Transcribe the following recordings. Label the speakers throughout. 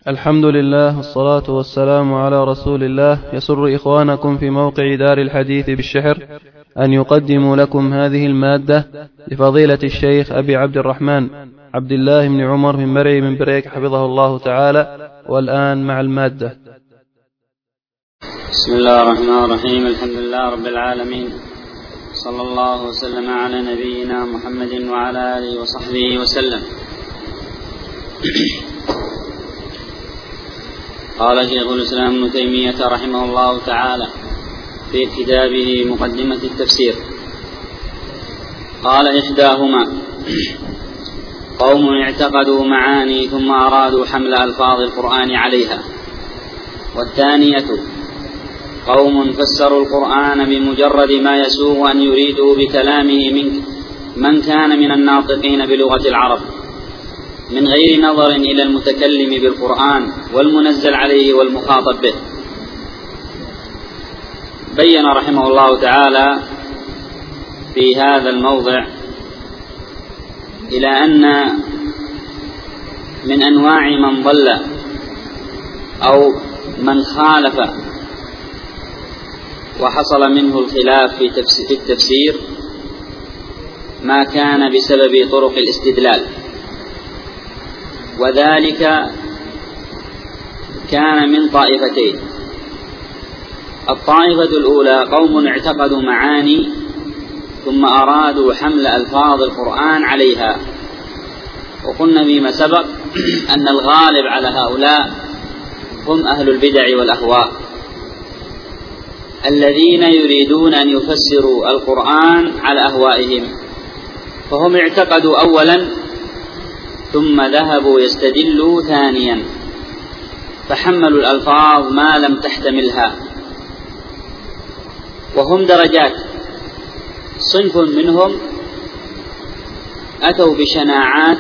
Speaker 1: الحمد لله والصلاة والسلام على رسول الله. يسر إخوانكم في موقع دار الحديث بالشحر أن يقدموا لكم هذه المادة لفضيلة الشيخ أبي عبد الرحمن عبد الله بن عمر بن مرعي من بريك حفظه الله تعالى. والآن مع المادة.
Speaker 2: بسم الله الرحمن الرحيم. الحمد لله رب العالمين، صلى الله وسلم على نبينا محمد وعلى آله وصحبه وسلم. قال شيخ الإسلام ابن تيمية رحمه الله تعالى في كتابه مقدمة التفسير، قال: إحداهما قوم اعتقدوا معاني ثم أرادوا حمل ألفاظ القرآن عليها، والثانية قوم فسروا القرآن بمجرد ما يسوغ أن يريدوا بكلامه من كان من الناطقين بلغة العرب، من غير نظر إلى المتكلم بالقرآن والمنزل عليه والمخاطب به. بين رحمه الله تعالى في هذا الموضع إلى أن من أنواع من ضل أو من خالف وحصل منه الخلاف في التفسير ما كان بسبب طرق الاستدلال، وذلك كان من طائفتين. الطائفة الأولى قوم اعتقدوا معاني ثم أرادوا حمل ألفاظ القرآن عليها، وقلنا فيما سبق أن الغالب على هؤلاء هم أهل البدع والأهواء الذين يريدون أن يفسروا القرآن على أهوائهم، فهم اعتقدوا أولا ثم ذهبوا يستدلوا ثانيا، فحملوا الألفاظ ما لم تحتملها. وهم درجات. صنف منهم أتوا بشناعات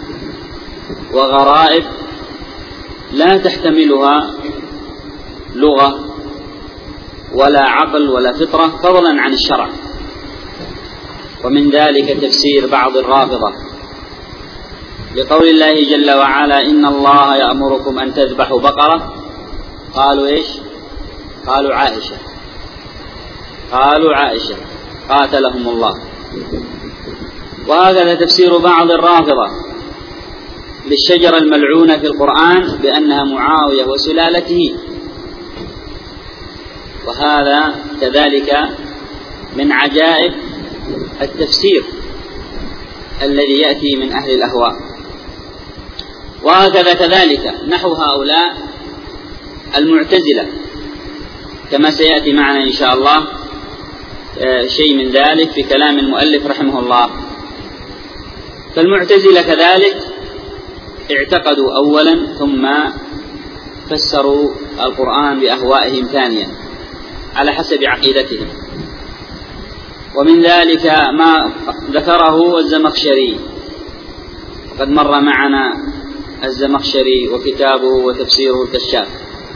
Speaker 2: وغرائب لا تحتملها لغة ولا عقل ولا فطرة فضلا عن الشرع، ومن ذلك تفسير بعض الرافضة لقول الله جل وعلا: إن الله يأمركم أن تذبحوا بقرة. قالوا إيش؟ قالوا عائشة قاتلهم الله. وهكذا تفسير بعض الرافضة للشجرة الملعونة في القرآن بأنها معاوية وسلالته، وهذا كذلك من عجائب التفسير الذي يأتي من أهل الأهواء. وهكذا كذلك نحو هؤلاء المعتزلة، كما سيأتي معنا إن شاء الله شيء من ذلك في كلام المؤلف رحمه الله. فالمعتزلة كذلك اعتقدوا أولا ثم فسروا القرآن بأهوائهم ثانيا على حسب عقيدتهم، ومن ذلك ما ذكره الزمخشري، وقد مر معنا الزمخشري وكتابه وتفسيره الكشاف.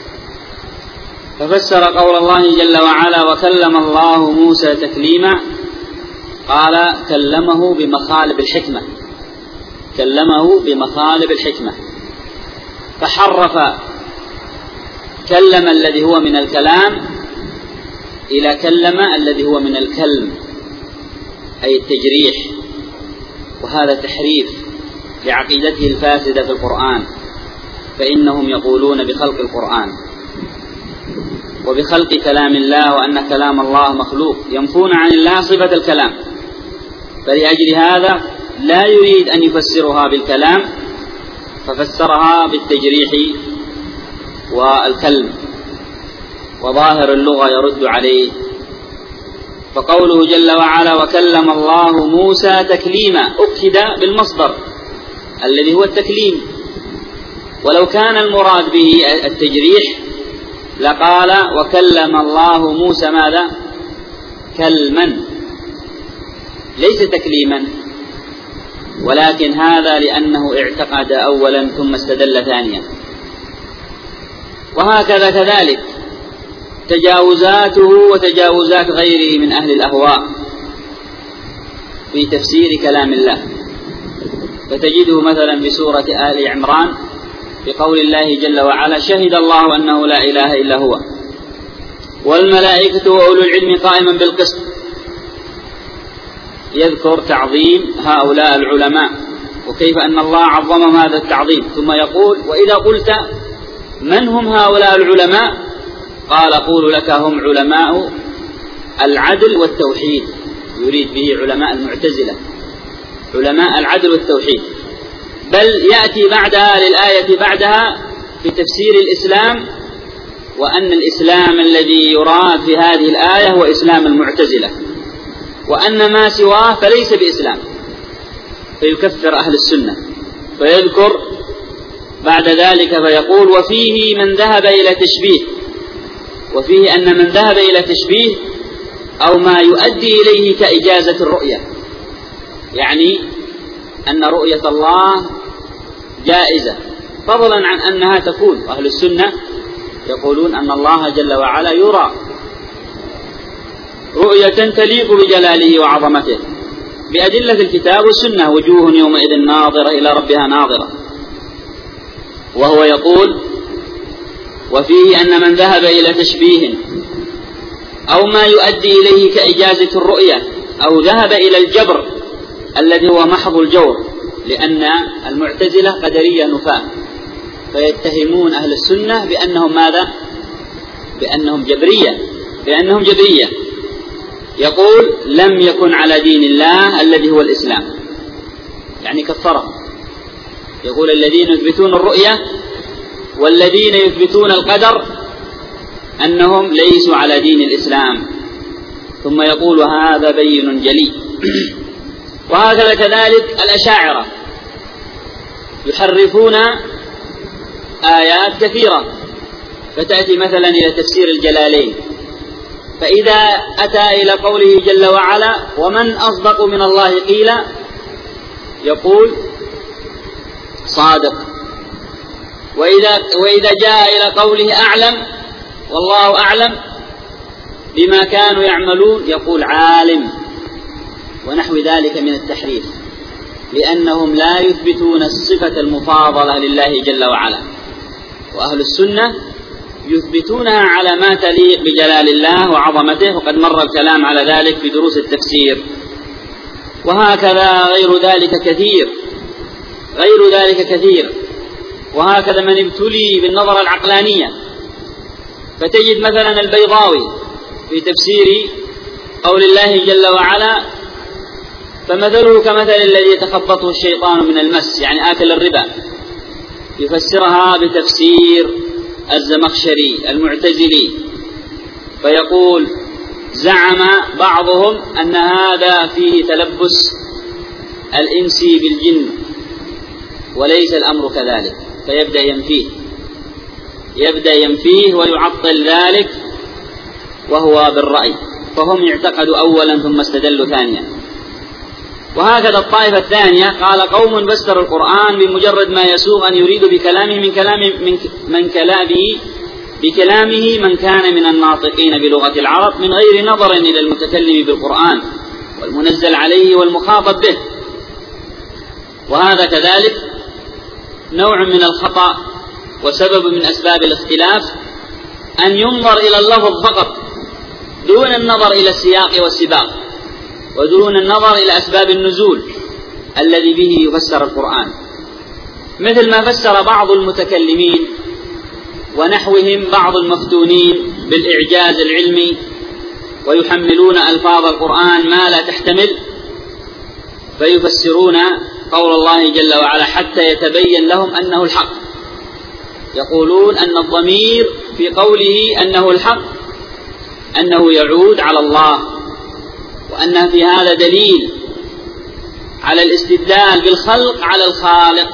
Speaker 2: ففسر قول الله جل وعلا: وكلم الله موسى تكليما، قال كلمه بمخالب الحكمة، فحرف كلم الذي هو من الكلام إلى كلم الذي هو من الكلم، أي التجريح، وهذا تحريف لعقيدته الفاسدة في القرآن، فإنهم يقولون بخلق القرآن وبخلق كلام الله، وأن كلام الله مخلوق، ينفون عن الله صفة الكلام، فلأجل هذا لا يريد أن يفسرها بالكلام ففسرها بالتجريح والكلم، وظاهر اللغة يرد عليه. فقوله جل وعلا: وكلم الله موسى تكليما، أكد بالمصدر الذي هو التكليم، ولو كان المراد به التجريح لقال: وكلم الله موسى ماذا؟ كلما، ليس تكليما، ولكن هذا لأنه اعتقد أولا ثم استدل ثانيا. وهكذا كذلك تجاوزاته وتجاوزات غيره من أهل الأهواء في تفسير كلام الله، فتجده مثلا في سورة آل عمران بقول الله جل وعلا: شهد الله أنه لا إله إلا هو والملائكة وأولو العلم قائما بالقسط. يذكر تعظيم هؤلاء العلماء وكيف أن الله عظمهم هذا التعظيم، ثم يقول: وإذا قلت من هم هؤلاء العلماء؟ قال: قول لك هم علماء العدل والتوحيد. يريد به علماء المعتزلة، علماء العدل والتوحيد. بل يأتي بعدها للآية بعدها في تفسير الإسلام، وأن الإسلام الذي يراد في هذه الآية هو إسلام المعتزلة، وأن ما سواه فليس بإسلام، فيكفر أهل السنة. فيذكر بعد ذلك فيقول: وفيه من ذهب إلى تشبيه، وفيه أن من ذهب إلى تشبيه أو ما يؤدي إليه كإجازة الرؤية، يعني أن رؤية الله جائزة فضلا عن أنها تكون. أهل السنة يقولون أن الله جل وعلا يرى رؤية تليق بجلاله وعظمته بأدلة الكتاب والسنة: وجوه يومئذ ناظرة إلى ربها ناظرة. وهو يقول: وفيه أن من ذهب إلى تشبيه أو ما يؤدي إليه كإجازة الرؤية أو ذهب إلى الجبر الذي هو محض الجور، لأن المعتزلة قدرية نفاة، فيتهمون أهل السنة بأنهم ماذا؟ بأنهم جبرية. يقول: لم يكن على دين الله الذي هو الإسلام، يعني كفرهم. يقول: الذين يثبتون الرؤية والذين يثبتون القدر أنهم ليسوا على دين الإسلام. ثم يقول: هذا بين جلي. وهكذا كذلك الأشاعرة يحرفون آيات كثيرة، فتأتي مثلا إلى تفسير الجلالين، فإذا أتى إلى قوله جل وعلا: ومن أصدق من الله قيلا، يقول: صادق. وإذا جاء إلى قوله أعلم والله أعلم بما كانوا يعملون، يقول: عالم، ونحو ذلك من التحريف، لأنهم لا يثبتون الصفة المفاضلة لله جل وعلا. وأهل السنة يثبتونها على ما تليق بجلال الله وعظمته، وقد مر الكلام على ذلك في دروس التفسير. وهكذا غير ذلك كثير. وهكذا من ابتلي بالنظرة العقلانية، فتجد مثلا البيضاوي في تفسير قول الله جل وعلا: فمثله كمثل الذي يتخبطه الشيطان من المس، يعني آكل الربا، يفسرها بتفسير الزمخشري المعتزلي، فيقول: زعم بعضهم أن هذا فيه تلبس الإنس بالجن، وليس الأمر كذلك، فيبدأ ينفيه ويعطل ذلك وهو بالرأي، فهم اعتقدوا أولا ثم استدلوا ثانيا. وهكذا الطائفة الثانية قال: قوم فسروا القرآن بمجرد ما يسوغ أن يريد بكلامه من كان من الناطقين بلغة العرب، من غير نظر إلى المتكلم بالقرآن والمنزل عليه والمخاطب به. وهذا كذلك نوع من الخطأ، وسبب من أسباب الاختلاف أن ينظر إلى اللفظ فقط دون النظر إلى السياق والسباق، ودون النظر إلى أسباب النزول الذي به يفسر القرآن، مثل ما فسر بعض المتكلمين ونحوهم بعض المفتونين بالإعجاز العلمي، ويحملون ألفاظ القرآن ما لا تحتمل، فيفسرون قول الله جل وعلا حتى يتبين لهم أنه الحق. يقولون أن الضمير في قوله أنه الحق أنه يعود على الله، وأن في هذا دليل على الاستدلال بالخلق على الخالق،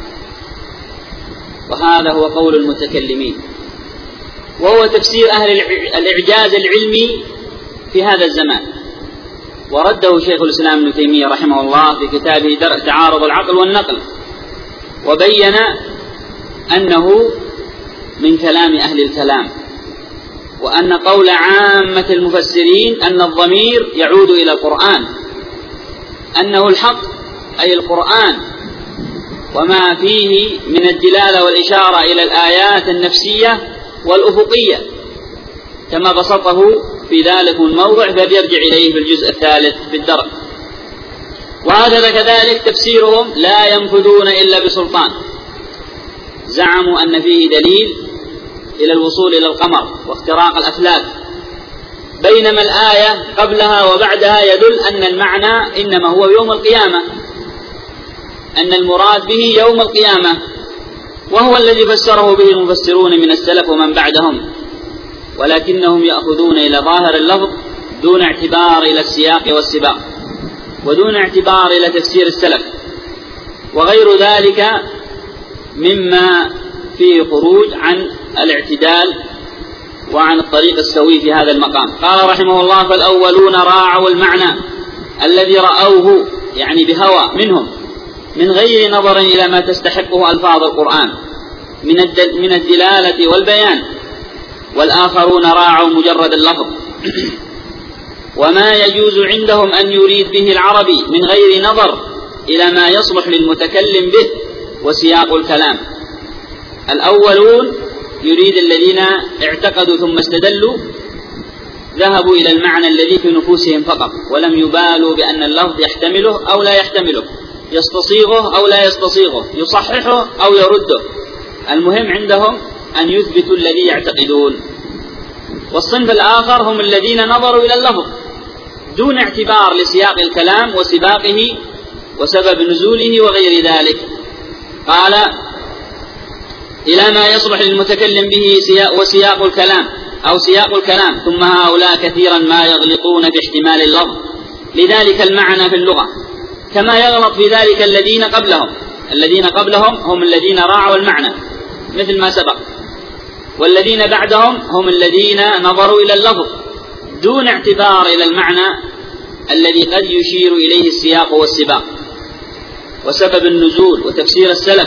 Speaker 2: وهذا هو قول المتكلمين، وهو تفسير أهل الإعجاز العلمي في هذا الزمان. ورده شيخ الإسلام ابن تيمية رحمه الله في كتابه درء تعارض العقل والنقل، وبين أنه من كلام أهل الكلام، وأن قول عامة المفسرين أن الضمير يعود إلى القرآن، أنه الحق أي القرآن، وما فيه من الدلالة والإشارة إلى الآيات النفسية والأفقية كما بسطه في ذلك الموضع، فليرجع إليه في الجزء الثالث في الدرء. وهكذا كذلك تفسيرهم لا ينفذون إلا بسلطان، زعموا أن فيه دليل إلى الوصول إلى القمر واختراق الأفلاك، بينما الآية قبلها وبعدها يدل أن المعنى إنما هو يوم القيامة، أن المراد به يوم القيامة، وهو الذي فسره به المفسرون من السلف ومن بعدهم، ولكنهم يأخذون إلى ظاهر اللفظ دون اعتبار إلى السياق والسباق، ودون اعتبار إلى تفسير السلف، وغير ذلك مما فيه خروج عن الاعتدال وعن الطريق السوي في هذا المقام. قال رحمه الله: فالأولون راعوا المعنى الذي رأوه، يعني بهوى منهم، من غير نظر إلى ما تستحقه ألفاظ القرآن من الدلالة والبيان، والآخرون راعوا مجرد اللفظ وما يجوز عندهم أن يريد به العربي من غير نظر إلى ما يصلح للمتكلم به وسياق الكلام. الأولون يريد الذين اعتقدوا ثم استدلوا، ذهبوا إلى المعنى الذي في نفوسهم فقط، ولم يبالوا بأن اللفظ يحتمله أو لا يحتمله، يستصيغه أو لا يستصيغه، يصححه أو يرده، المهم عندهم أن يثبتوا الذي يعتقدون. والصنف الآخر هم الذين نظروا إلى اللفظ دون اعتبار لسياق الكلام وسباقه وسبب نزوله وغير ذلك. قال: إلى ما يصلح للمتكلم به وسياق الكلام أو سياق الكلام، ثم هؤلاء كثيرا ما يغلطون في احتمال اللفظ لذلك المعنى في اللغة، كما يغلط في ذلك الذين قبلهم هم الذين راعوا المعنى مثل ما سبق، والذين بعدهم هم الذين نظروا إلى اللفظ دون اعتبار إلى المعنى الذي قد يشير إليه السياق والسباق وسبب النزول وتفسير السلف.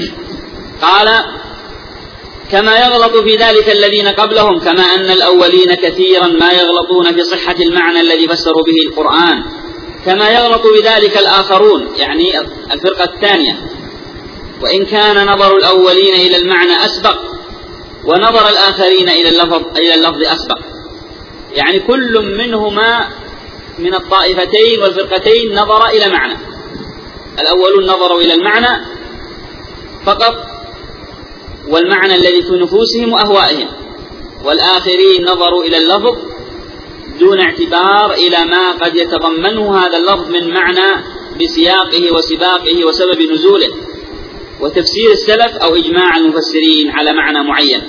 Speaker 2: قال: كما يغلط في ذلك الذين قبلهم، كما أن الأولين كثيرا ما يغلطون في صحة المعنى الذي فسروا به القرآن، كما يغلط بذلك الآخرون، يعني الفرقة الثانية، وإن كان نظر الأولين إلى المعنى أسبق ونظر الآخرين إلى اللفظ أسبق، يعني كل منهما من الطائفتين والفرقتين نظر إلى معنى. الأولون نظروا إلى المعنى فقط والمعنى الذي في نفوسهم وأهوائهم، والآخرين نظروا إلى اللفظ دون اعتبار إلى ما قد يتضمنه هذا اللفظ من معنى بسياقه وسباقه وسبب نزوله وتفسير السلف أو إجماع المفسرين على معنى معين.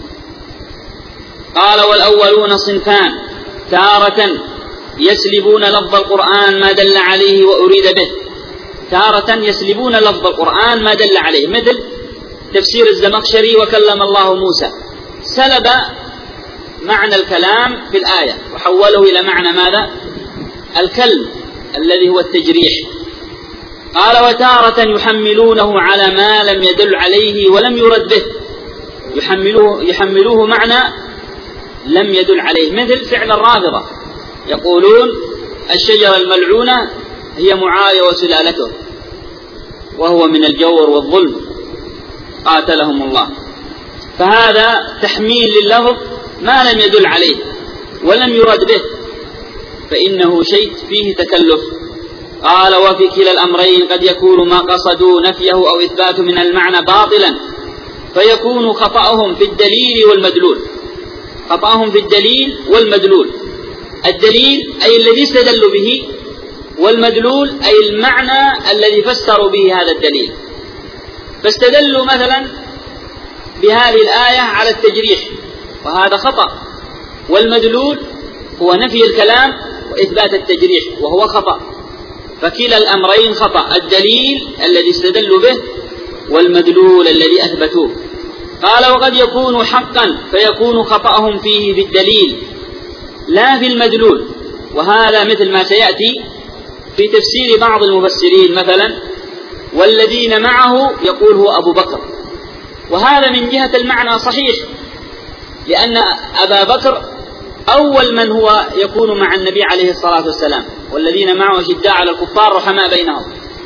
Speaker 2: قال: والأولون صنفان: تارة يسلبون لفظ القرآن ما دل عليه وأريد به، تارة يسلبون لفظ القرآن ما دل عليه، مثل تفسير الزمخشري وكلم الله موسى، سلب معنى الكلام في الآية وحوله إلى معنى ماذا؟ الكلم الذي هو التجريح. قال: وتارة يحملونه على ما لم يدل عليه ولم يرد به، يحملوه معنى لم يدل عليه، مثل فعل الرافضة، يقولون الشجرة الملعونة هي معاوية وسلالته، وهو من الجور والظلم قاتلهم الله. فهذا تحميل لللفظ ما لم يدل عليه ولم يرد به، فإنه شيء فيه تكلف. قال: وفي كلا الأمرين قد يكون ما قصدوا نفيه أو إثباته من المعنى باطلا، فيكون خطأهم في الدليل والمدلول. خطأهم في الدليل والمدلول، الدليل أي الذي استدلوا به، والمدلول أي المعنى الذي فسروا به هذا الدليل. فاستدلوا مثلا بهذه الآية على التجريح، وهذا خطأ، والمدلول هو نفي الكلام وإثبات التجريح، وهو خطأ. فكلا الأمرين خطأ، الدليل الذي استدلوا به والمدلول الذي أثبتوه. قال: وقد يكون حقا فيكون خطأهم فيه في الدليل لا في المدلول، وهذا مثل ما سيأتي في تفسير بعض المفسرين، مثلا والذين معه يقول هو أبو بكر، وهذا من جهة المعنى صحيح، لأن أبا بكر أول من هو يكون مع النبي عليه الصلاة والسلام، والذين معه أشداء على الكفار رحماء بينهم،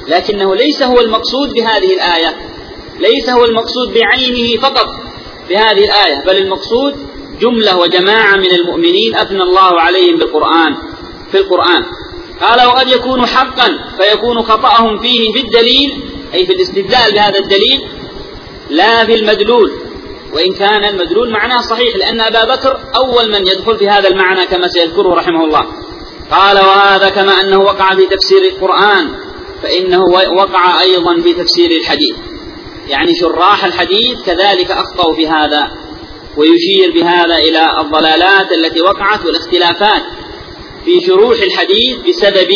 Speaker 2: لكنه ليس هو المقصود بهذه الآية، ليس هو المقصود بعينه فقط بهذه الآية، بل المقصود جملة وجماعة من المؤمنين أثنى الله عليهم في القرآن. قال وقد يكون حقا فيكون خطأهم فيه في الدليل، أي في الاستدلال بهذا الدليل، لا في المدلول، وإن كان المدلول معناه صحيح، لأن أبا بكر أول من يدخل في هذا المعنى كما سيذكره رحمه الله. قال وهذا كما أنه وقع في تفسير القرآن فإنه وقع أيضا في تفسير الحديث، يعني شراح الحديث كذلك أخطأوا في هذا، ويشير بهذا إلى الضلالات التي وقعت والاختلافات في شروح الحديث بسبب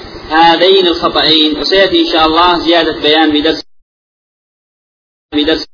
Speaker 2: هذين الخطأين، وسيأتي إن شاء الله زيادة بيان بدرس